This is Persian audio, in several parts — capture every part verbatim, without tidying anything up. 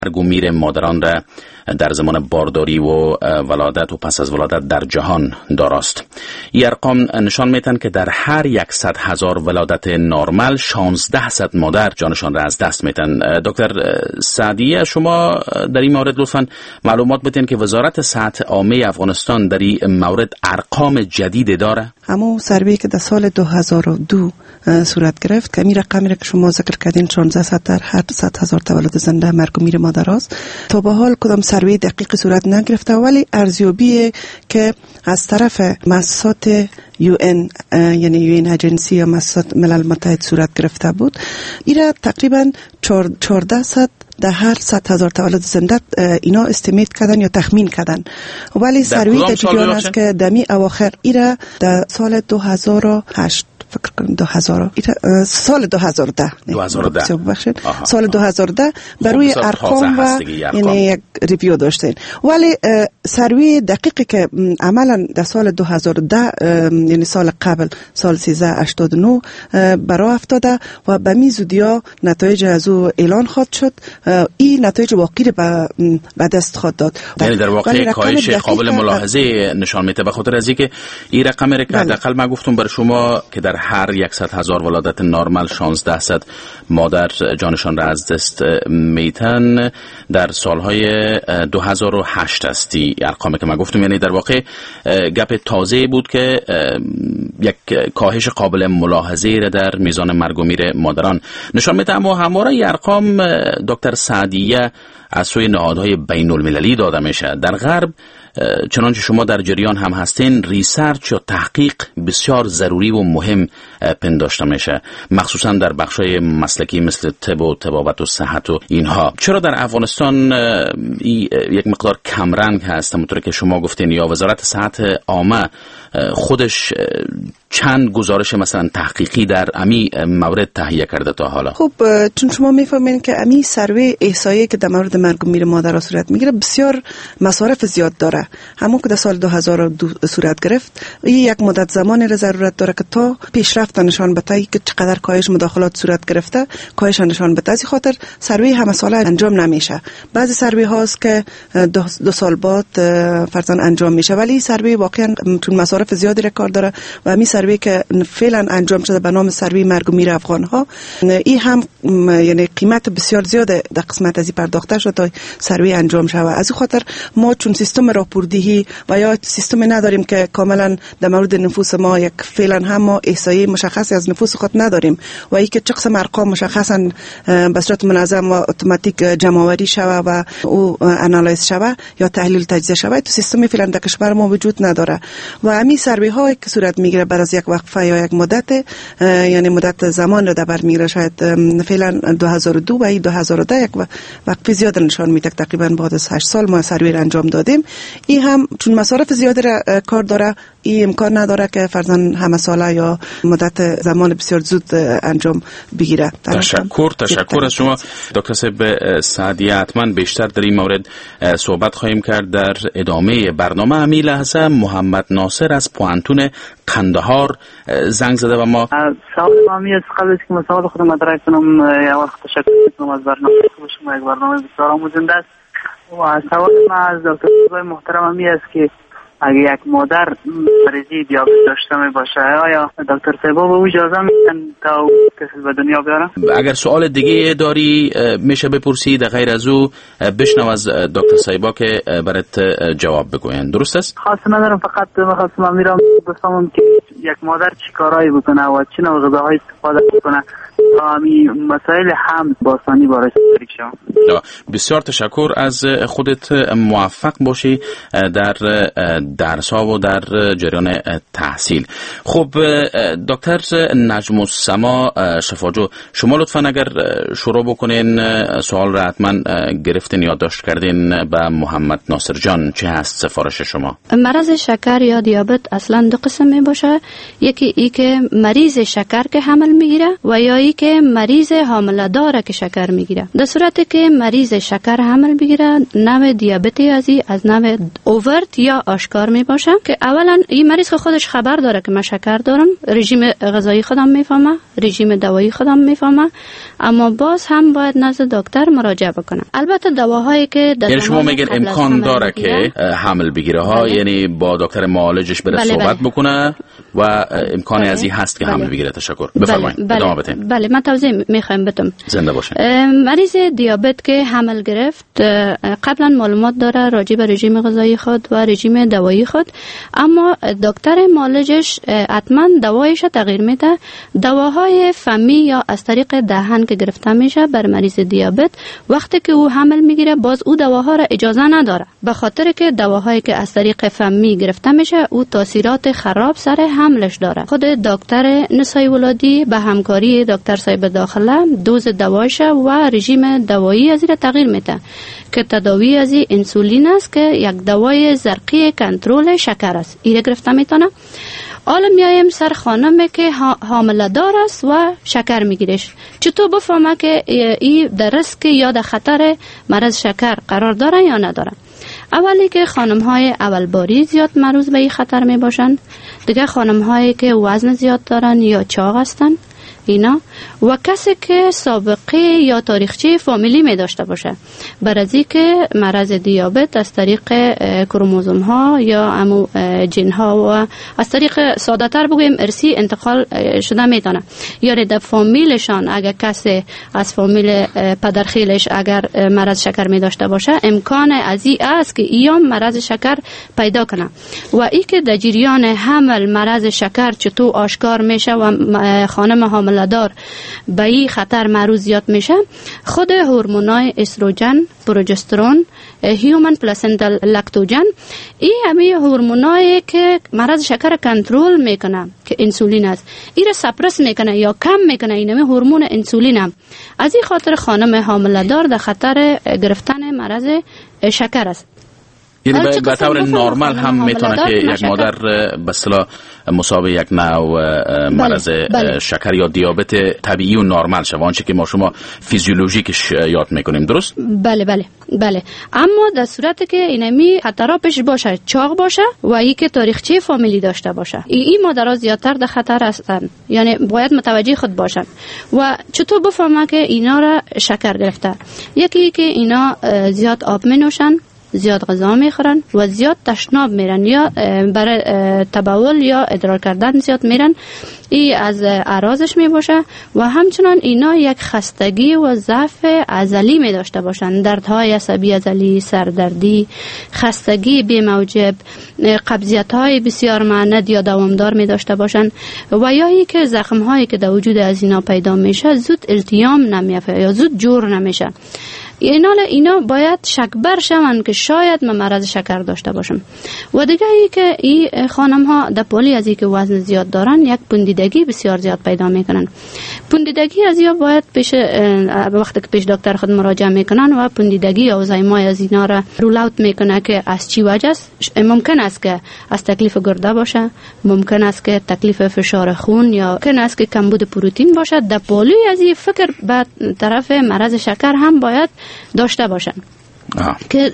مرگ و میر مادران را در زمان بارداری و ولادت و پس از ولادت در جهان داراست. این ارقام نشان میتن که در هر صد هزار ولادت نرمال شانزده صد مادر جانشان را از دست میتن. دکتر سعدیه، شما در این مورد لطفاً معلومات بدین که وزارت صحت عامه افغانستان در این مورد ارقام جدید داره؟ همون سروی که در سال دو هزار و دو صورت گرفت که می رقمی را که شما ذکر کردین شانزده صد در هر صد هزار تولد زنده مرگ و میر مادر است. تا به حال کدام سروی دقیق صورت نگرفته، ولی ارزیابی که از طرف مؤسسات یو ان یعنی یو ان اجنسی یا مؤسسات ملل متحد صورت گرفته بود، ایرا تقریبا چهارده صد در هر صد هزار تولد زنده اینا استیمیت کردن یا تخمین کردن، ولی سروی در جریان است که دمی اواخر ایرا در سال دو هزار و هشت فکر کنم دو هزار سال دو هزار و ده دو هزار و ده ببخشید سال دو هزار و ده بروی ارقام و یعنی یک ریویو داشتین، ولی سروی دقیقی که عملا در سال دو هزار و ده یعنی سال قبل سال سیزده هشتاد و نه برای افتاده و به می زودیا نتایج از او اعلان خواهد شد. این نتایج واقعی به دست خواهد داد، یعنی در واقع کاهش قابل ملاحظه نشان میده، به خاطر از اینکه این رقمی که حداقل من گفتم برای شما که در هر صد هزار ولادت نرمال شانزده صد مادر جانشان را از دست میتن در سالهای دو هزار و هشت استی ارقامی که من گفتم، یعنی در واقع گپ تازه بود که یک کاهش قابل ملاحظه را در میزان مرگ و میر مادران نشان میده. اما همواره این ارقام دکتر سعدیه از سوی نهادهای بین المللی داده میشه. در غرب چنانچه شما در جریان هم هستین ریسرچ یا تحقیق بسیار ضروری و مهم پنداشته میشه، مخصوصا در بخشای مسلکی مثل طب و طبابت و صحت و اینها. چرا در افغانستان یک مقدار کمرنگ هست همونطور که شما گفتین، یا وزارت صحت عامه خودش چند گزارش مثلا تحقیقی در امی مورد تهیه کرده تا حالا؟ خب چون شما میفهمین که امی سروی احصایی که در مورد مرگ و میر مادر صورت میگیره بسیار مصارف زیاد داره. همون که در سال دو هزار و دو صورت گرفت، این یک مدت زمانی را ضرورت داره که تا پیشرفت نشان بده که چقدر کاهش مداخلات صورت گرفته، کاهش نشان بده. از خاطر سروی همه ساله انجام نمیشه. بعضی سروی هاست که دو, دو سال بعد فرضاً انجام میشه، ولی سروی واقعا چون مصارف زیادی را کار داره و امی سروی که فعلا انجام شده به نام سروی مرگ و میر افغان ها، این هم یعنی قیمت بسیار زیاده در قسمت از این پرداخته شده تا سروی انجام شود. از خاطر ما چون سیستم راپوردهی و یا سیستم نداریم که کاملا در مورد نفوس ما یک فعلا هم ما احصایی مشخصی از نفوس خود نداریم و ای که چه قسم ارقام مشخصا به صورت منظم و اتوماتیک جمع‌آوری شود و او انالیز شود یا تحلیل تجزیه شود، تو سیستمی فعلا در کشور ما وجود نداره و همین سروی ها که صورت میگیره بعد از یک وقفه یا یک مدت یعنی مدت زمان رو در بر میگیره، شاید فعلا دو هزار و دو و دو هزار و ده یک وقفه زیاد نشان میده، تقریبا بعد از هشت سال ما سروی انجام دادیم. این هم چون مصارف زیادی را کار داره، این امکان نداره که فرضاً همه ساله یا مدت زمان بسیار زود انجام بگیره. تشکر تشکر از شما دکتر صاحب سعدیه. حتما بیشتر در این مورد صحبت خواهیم کرد در ادامه برنامه. امی لحظه محمد ناصر از پوانتون قندهار زنگ زده و ما سلام از قبل از که مسائل خودم مدرک کنم یا وقت تشکر کنم از برنامه شما. یک برنامه بسیار آموزنده است و سوال ما از دکتر صاحب محترم امی است که اگه یک مادر مریضی دیابت داشته می باشه آیا دکتر صاحب به اجازه میدن تا طفل به دنیا بیاره؟ اگر سوال دیگه داری میشه بپرسی، در غیر از او بشنو از دکتر صاحبا که برات جواب بگوین. درست است؟ خاص ندارم، فقط میخواستم میرم بفهمم که یک مادر چی کارایی بکنه و چه نوع غذاهای استفاده بکنه تا همین مسائل هم باسانی باراش شریک شم. بسیار تشکر از خودت، موفق باشی در درس‌ها و در جریان تحصیل. خب دکتر نجم السما شفاجو، شما لطفاً اگر شروع بکنین سوال را حتما گرفتین یا داشت کردین به محمد ناصر جان. چه هست سفارش شما؟ مرض شکر یا دیابت اصلا دو قسم می باشه، یکی ای که مریض شکر که حمل میگیره و یا ای که مریض حامله داره که شکر میگیره. در صورتی که مریض شکر حمل بگیره، نوع دیابت ازی از نوع اوورت یا آشکار می باشه که اولا این مریض خودش خبر داره که من شکر دارم، رژیم غذایی خودم میفهمه، رژیم دوایی خودم میفهمه، اما باز هم باید نزد دکتر مراجعه بکنه. البته دواهایی که یعنی شما میگین امکان داره که حمل بگیره ها، بله. یعنی با دکتر معالجش بره بله صحبت بله. بکنه و امکان ازی بله. هست که بله. حمل بگیره. تشکر. بفرمایید. بله. ادامه بدین. بله من توضیح میخوایم بدم. زنده باشین. مریض دیابت که حمل گرفت قبلا معلومات داره راجع به رژیم غذایی خود و رژیم دوایی خود، اما دکتر معالجش حتما دوایش تغییر میده. دواهای فمی یا از طریق دهن که گرفته میشه بر مریض دیابت، وقتی که او حمل میگیره باز او دواها را اجازه نداره، به خاطر که دواهایی که از طریق فمی گرفته میشه او تاثیرات خراب سر حملش داره. خود دکتر نسای ولادی به همکاری دکتر صاحب داخله دوز دوایش و رژیم دوایی از را تغییر میده که تداوی از انسولین است که یک دوای زرقی کنترل شکر است. ایره گرفته میتونه. حالا میایم سر خانمی که حامله دار است و شکر میگیرش. چطور بفهمه که ای در ریسک یا در خطر مرض شکر قرار داره یا نداره؟ اولی که خانم های اول باری زیاد معرض به این خطر می باشند، دیگه خانم هایی که وزن زیاد دارن یا چاق هستن اینا، و کسی که سابقه یا تاریخچه فامیلی می داشته باشه، برای که مرض دیابت از طریق کروموزوم ها یا امو جین ها و از طریق ساده تر بگویم ارسی انتقال شده میتونه. یعنی در فامیلشان اگر کسی از فامیل پدرخیلش اگر مرض شکر می داشته باشه، امکان ازی است که ایام مرض شکر پیدا کنه. و ای که در جریان حمل مرض شکر چطور آشکار میشه و خانم حامله دار به این خطر معرض زیاد میشه، خود هورمونای استروژن، پروژسترون، هیومن پلاسنتال لاکتوژن، این همه هورمونایی که مرض شکر کنترل میکنه که انسولین است، این را سپرس میکنه یا کم میکنه. این همه هورمون انسولین هم. از این خاطر خانم حامله دار در خطر گرفتن مرض شکر است. یعنی به طور نرمال هم میتونه که یک مادر به اصطلاح مصاب یک نوع مرض بله، بله. شکر یا دیابت طبیعی و نرمال شه، آنچه که ما شما فیزیولوژیکش یاد میکنیم، درست؟ بله بله بله. اما در صورتی که اینمی خطرها پیش باشه، چاق باشه و ای که تاریخچه فامیلی داشته باشه، این ای مادرها زیادتر در خطر هستند، یعنی باید متوجه خود باشن. و چطور بفهمه که اینا را شکر گرفته؟ یکی که اینا زیاد آب می نوشن، زیاد غذا میخورن و زیاد تشناب میرن یا برای تبول یا ادرار کردن زیاد میرن، ای از اعراضش میباشه. و همچنان اینا یک خستگی و ضعف عضلی می داشته باشن، دردهای عصبی عضلی، سردردی، خستگی بی موجب، قبضیت های بسیار معند یا دوامدار می داشته باشن، و یا ای که زخم هایی که در وجود از اینا پیدا میشه زود التیام نمیافته یا زود جور نمیشه. اینا اینا باید شکبر شون که شاید من مرض شکر داشته باشم. و دیگه ای که این خانم ها در پولی از ای که وزن زیاد دارن یک پوندیدگی بسیار زیاد پیدا میکنن. پوندیدگی از یا باید پیش وقتی که پیش دکتر خود مراجعه میکنن و پوندیدگی یا زایمای از اینا را رول اوت میکنه که از چی وجه است. ممکن است که از تکلیف گرده باشه، ممکن است که تکلیف فشار خون یا ممکن است که کمبود پروتئین باشه. در پولی از این فکر به طرف مرض شکر هم باید داشته باشن. آه. که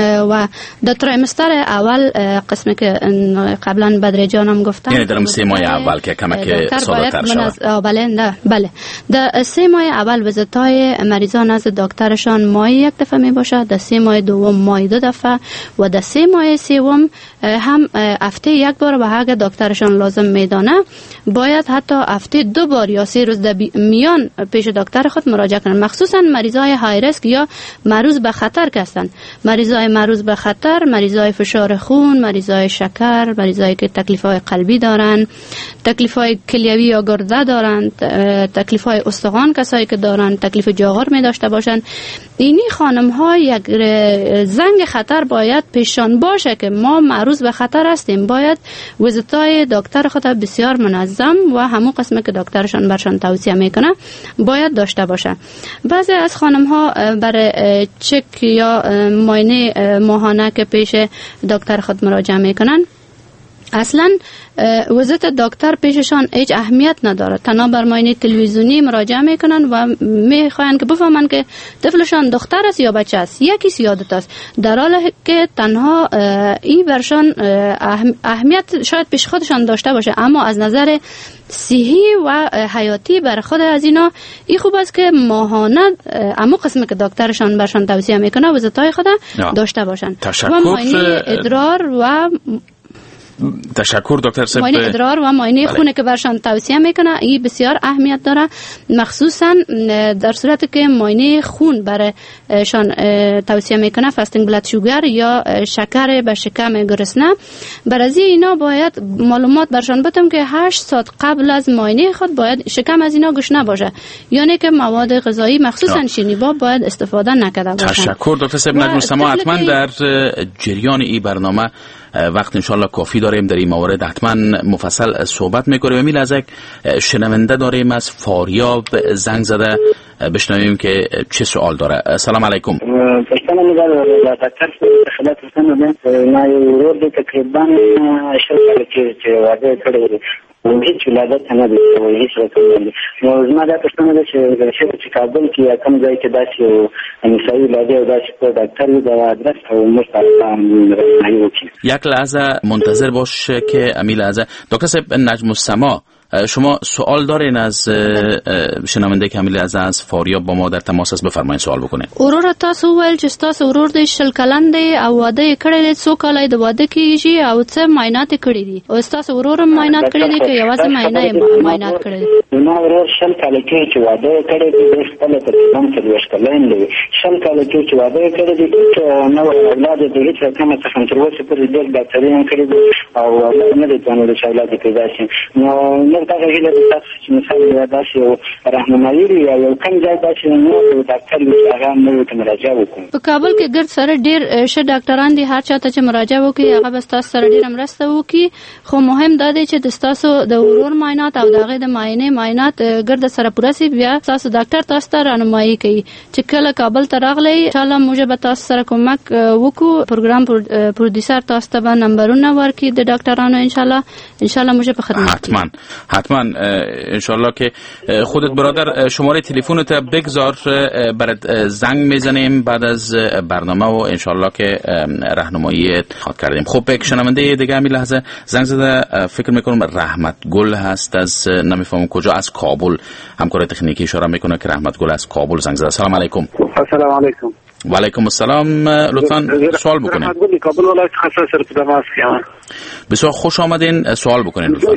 و در تریمستر اول قسمی که قبلا بدر جانم گفتم، یعنی در سه ماه اول که کمک ساده تر شود. بله نه بله در سه ماه اول ویزیت‌های مریضان از دکترشان ماهی یک دفعه می باشه، در سه ماه دوم ماهی دو دفعه و در سه ماه سوم هم هفته یک بار و اگه دکترشان لازم میدانه باید حتی هفته دو بار یا سه روز در میان پیش دکتر خود مراجعه کنند، مخصوصا مریضای های ریسک یا معرض به خطر هستند. مریضای معرض به خطر، مریضای فشار خون، مریضای شکر، مریضایی که تکلیف‌های قلبی دارن، تکلیف‌های کلیوی یا گرده دارن، تکلیف‌های استخوان کسایی که دارن، تکلیف جاغور می داشته باشن، اینی خانم‌ها یک زنگ خطر باید پیششان باشه که ما معرض به خطر هستیم. باید ویزیت‌های دکتر خود بسیار منظم و همون قسمی که دکترشان برشان توصیه میکنه باید داشته باشه. بعضی از خانم‌ها برای چک یا معاینه ماهانه که پیش دکتر خود مراجعه میکنن، اصلا وزارت دکتر پیششان هیچ اهمیت نداره، تنها بر معاینه تلویزیونی مراجعه میکنن و میخواین که بفهمن که طفلشان دختر است یا بچه است، یکی سیادت است، در حالی که تنها این برشان اهمیت شاید پیش خودشان داشته باشه، اما از نظر صحی و حیاتی بر خود از اینا این خوب است که ماهانه اما قسمی که دکترشان برشان توصیه میکنه وزارت‌های خود داشته باشن و معاینه ادرار و تشکر دکتر صاحب. معاینه ادرار و معاینه خون که برشان توصیه میکنه این بسیار اهمیت داره، مخصوصا در صورتی که معاینه خون برایشان توصیه میکنه فاستینگ بلاد شوگر یا شکر به شکم گرسنه. برای اینا باید معلومات برشان بدم که هشت ساعت قبل از معاینه خود باید شکم از اینا گشنه باشه، یعنی که مواد غذایی مخصوصا شیرینی باید استفاده نکرده باشن. تشکر دکتر صاحب. نجم السما، حتما در جریان این برنامه وقت انشالله کافی داریم در این موارد حتما مفصل صحبت میکنیم. امیل از یک شنونده داریم از فاریاب زنگ زده، بشنویم که چه سوال داره. سلام علیکم. پښتنه مې دا دکتر خدمت ورسنه ما یو ورور د تقریبا شل کال چې واده کړی و هیڅ ولادت نه دی او هیڅ رقم نه. نو زما دا پښتنه ده چې چې کابل کې کوم ځای کې داسې یو نسایي ولاده او داسې په دکتر د ادرس او مستقیم یک لحظه منتظر باش که امیل لحظه. دکتر صاحب نجم السما، شما سوال دارین از شنونده که امیل از فاریاب با ما در تماس است، بفرمایید سوال بکنید. ورور تاسو ول چې تاسو ورور د شل کلن دی او واده کړی څو کال د واده کیږي او څه معاینات کړی دي او تاسو ورور معاینات کړی دي که یوازې معاینه معاینات کړی دي؟ نو ورور شل کال کې چې واده کړی دی د خپل تقریبا څلوېښت کلن دی، شل کال کې چې واده کړی دی نو اولاد د هیڅ رقم څخه تر اوسه پورې د ډاکټرین کړی دی او اولاد نه دي ځانونه چې اولاد پیدا شي. نو دا هیله د تاسو چې مثال داسې یو راهنمایي یا یو کوم ځای داسې نو ډاکټر چې هغه نو ته مراجعه وکړي. په کابل کې ګرد سره ډېر ښه ډاکټران دي، هر چاته چې مراجعه وکړي هغه به ستاسو سره ډېره مرسته وکړي، خو مهم دا دی چې د ستاسو د ورور معاینات او د هغې د معاینې معاینات ګرد سره پوره سي، بیا ستاسو ډاکټر تاسو ته راهنمایي کوي چې کله کابل ته راغلی انشاءالله موږ به تاسو سره کومک وکړو. پروګرام پرودیوسر تاسو ته به نمبرونه ورکړي د ډاکټرانو، انشاءالله انشاءالله موږ په خدمت حتما حتما انشالله که خودت برادر شماره تلفنت بگذار، برات زنگ میزنیم بعد از برنامه و انشالله که راهنمایی خواهد کردیم. خب یک شنونده دیگه همین لحظه زنگ زده، فکر میکنم رحمت گل هست از نمیفهمم کجا، از کابل. همکار تکنیکی اشاره میکنه که رحمت گل از کابل زنگ زده. سلام علیکم. السلام علیکم. و علیکم السلام. لطفاً سوال بکنید. کابل ولایت خصوص ارتباط کیان. بسیار خوش آمدین، سوال بکنید لطفاً.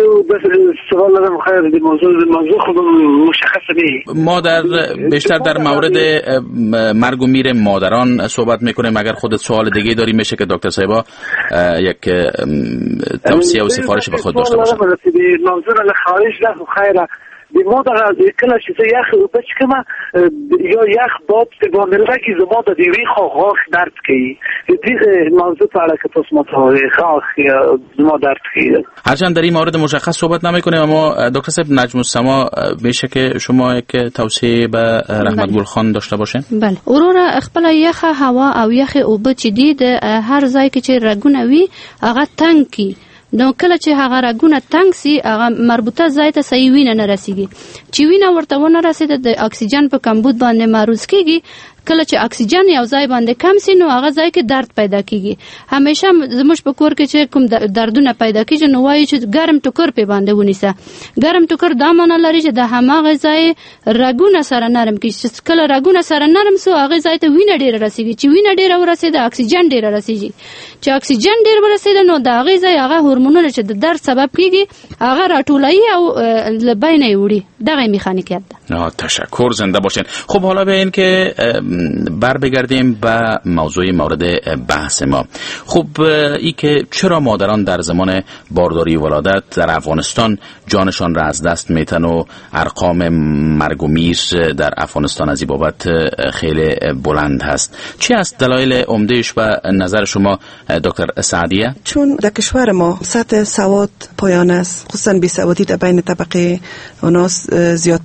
سوال دارم خیر دی موضوع موضوع خود مشخص نیست. ما در بیشتر در مورد مرگ و میر مادران صحبت میکنیم. اگر خودت سوال دیگه داری میشه که دکتر صاحبا یک توصیه و سفارش به خود داشته باشن. موضوع خارج ده خیره دی مادر از کلا چیزا یخ او بچکم یا یخ باد سگانلگی زما د دیوی خواخ درد کی دیگه موضوع تعالی که تاسو متوجه خواخ زما درد کی. هرچند در این مورد مشخص صحبت نمیکنیم، اما دکتر صاحب نجم السما میشه که شما یک توصیه به رحمت گل خان داشته باشین؟ بله. ورور خپل یخ هوا او یخ او بچ دی د هر ځای کې چې رګونه وي هغه تنګ کی، نو کله چې هغه رګونه تنګ سي هغه مربوطه ځای ته صحیح وینه نه رسیږي، چې وینه ورته ونه رسیده د اکسیجن په کمبود باندې معروض کیږي. کله چې اکسیجن یو ځای باندې کم سي نو هغه ځای کې درد پیدا کیږي. همیشه زموږ په کور کې چې کوم دردونه پیدا کیږي نو وایي چې ګرم ټوکر په باندې ونیسه. ګرم ټوکر دا معنی لري چې د هماغه ځای رګونه سره نرم کیږي، چې کله رګونه سره نرم سو هغه ځای ته وینه ډیره رسیږي، چې وینه ډیره ورسیده اکسیجن ډیره رسیږي، چې اکسیجن ډیر ورسیده نو د هغه ځای هغه هورمونونه چې د درد سبب کیږي هغه راټولایي او لبینه وړي. دغه میخانیکیت ده. تشکر، زنده باشین. خب حالا به این که بر بگردیم به موضوع مورد بحث ما. خب ای که چرا مادران در زمان بارداری ولادت در افغانستان جانشان را از دست میتن و ارقام مرگ و میر در افغانستان از این بابت خیلی بلند هست؟ چی است دلایل عمدهش به نظر شما دکتر سعدیه؟ چون در کشور ما سطح سواد پایان است، خصوصا بیسوادی در بین طبقه اوناس زیادتر است و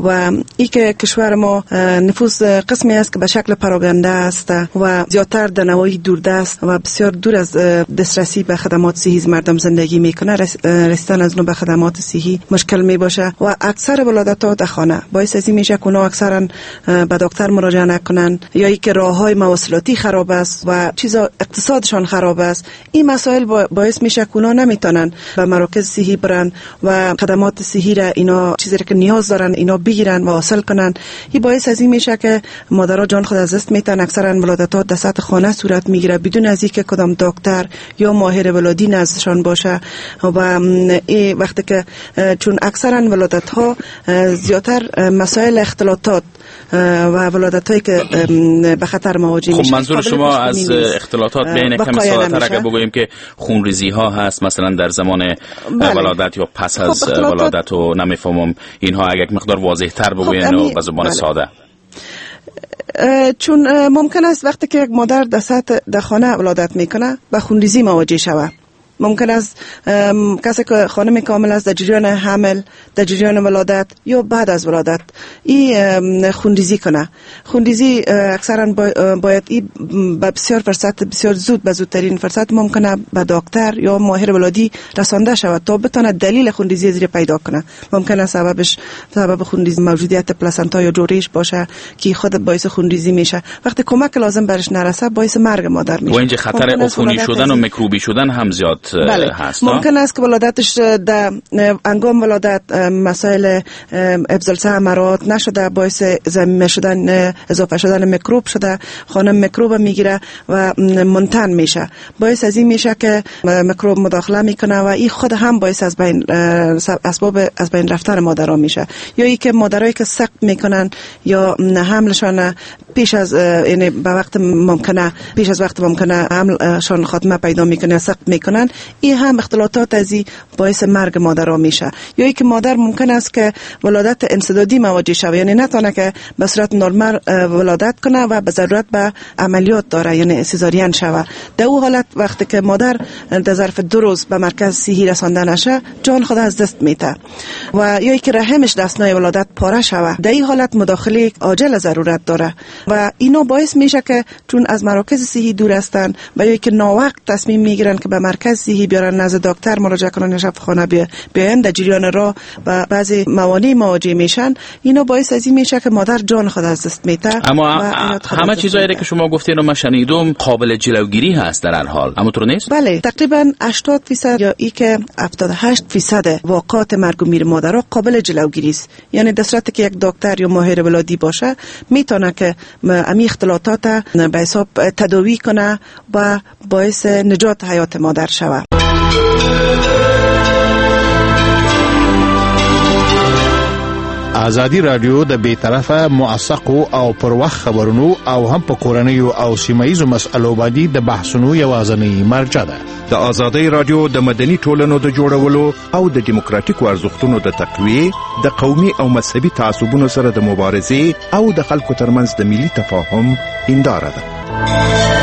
و ای که کشور ما نفوس قسمی است که به شکل پراگنده است و زیادتر در نواحی دوردست و بسیار دور از دسترسی به خدمات صحی مردم زندگی میکنه، رسیدن از نو به خدمات صحی مشکل می باشه و اکثر ولادت‌ها در خانه باعث از این میشه که اونها اکثرا به دکتر مراجعه نکنن یا ای که راههای مواصلاتی خراب است و چیزا اقتصادشان خراب است. این مسائل باعث میشه که اونها نمیتونن به مراکز صحی برن و خدمات صحی را اینا چیزی که نیاز دارن اینا بگیرن و حاصل کنن. این باعث از این میشه که مادرها جان خود از دست میتن. اکثرا ولادت‌ها در سطح خانه صورت میگیره بدون از اینکه کدام دکتر یا ماهر ولادی نزدشان باشه و این وقتی که چون اکثرا ولادت‌ها زیادتر مسائل اختلاطات و ولادت‌هایی که به خطر مواجه میشه. خب منظور شما از اختلاطات بین کمی ساده‌تر اگه بگوییم که خونریزی ها هست مثلا در زمان بله. ولادت یا پس از خب ولادت و نمیفهمم اینها اگه مقدار واضح تر بگویین خب و به زبان بله. ساده. چون ممکن است وقتی که یک مادر در سطح در خانه ولادت میکنه به خونریزی مواجه شود. ممکن است کسی که خانم کامل است در جریان حمل، در جریان ولادت یا بعد از ولادت این خونریزی کنه. خونریزی اکثرا باید این به بسیار فرصت بسیار زود به زودترین فرصت ممکنه به دکتر یا ماهر ولادی رسانده شود تا بتونه دلیل خونریزی زیر پیدا کنه. ممکنه سببش سبب خونریزی موجودیت پلاسنتا یا جوریش باشه که خود باعث خونریزی میشه. وقتی کمک لازم برش نرسه باعث مرگ مادر میشه. و اینجا خطر عفونی شدن و میکروبی شدن هم زیاد بله. هست. ممکن است که ولادتش در انگام ولادت مسائل ابزالسه امرات نشده باعث زمینه شدن اضافه شدن میکروب شده، خانم میکروب میگیره و منتن میشه. باعث از این میشه که میکروب مداخله میکنه و این خود هم باعث از بین اسباب از بین رفتن مادرها میشه. یا ای که مادرایی که سقط میکنن یا حملشان پیش از یعنی به وقت ممکنه پیش از وقت ممکنه حملشان خاتمه پیدا میکنه سقط میکنن، این هم اختلاطات ازی باعث مرگ مادرها میشه. یا ای که مادر ممکن است که ولادت انسدادی مواجه شود، یعنی نتونه که به صورت نرمال ولادت کنه و به ضرورت به عملیات داره یعنی سزارین شود. در اون حالت وقتی که مادر در ظرف دو روز به مرکز صحی رسانده نشه جان خود از دست میده و یا ای که رحمش دستنای ولادت پاره شود، در این حالت مداخله عاجل ضرورت داره و اینو باعث میشه که چون از مراکز صحی دور هستن و یا ای که ناوقت تصمیم میگیرن که به مرکز صحی بیارن نزد دکتر مراجعه کنن یا شفاخانه بیاین در جریان راه و بعضی موانع مواجه میشن. اینو باعث از این میشه که مادر جان خود از دست میده. اما همه چیزایی که شما گفتین رو من شنیدم قابل جلوگیری هست در هر حال، اما طور نیست؟ بله تقریبا هشتاد درصد یا ای که هفتاد و هشت درصد واقعات مرگ و میر مادرها قابل جلوگیری است. یعنی در صورتی که یک دکتر یا ماهر ولادی باشه میتونه که امی اختلاطات به حساب تداوی کنه و باعث نجات حیات مادر شود. آزادی رادیو د بیطرفه موثق او پر وخت خبرونو او هم په کورنیو او سیمایي مسألو باندې د بحثونو یوازنی مرجع ده. د آزادی رادیو د مدني ټولنو د جوړولو او د دیموکراتیکو ارزښتونو د تقویه، د قومي او مذهبي تعصبونو سره د مبارزې او د خلکو ترمنځ د ملي تفاهم هنداره ده.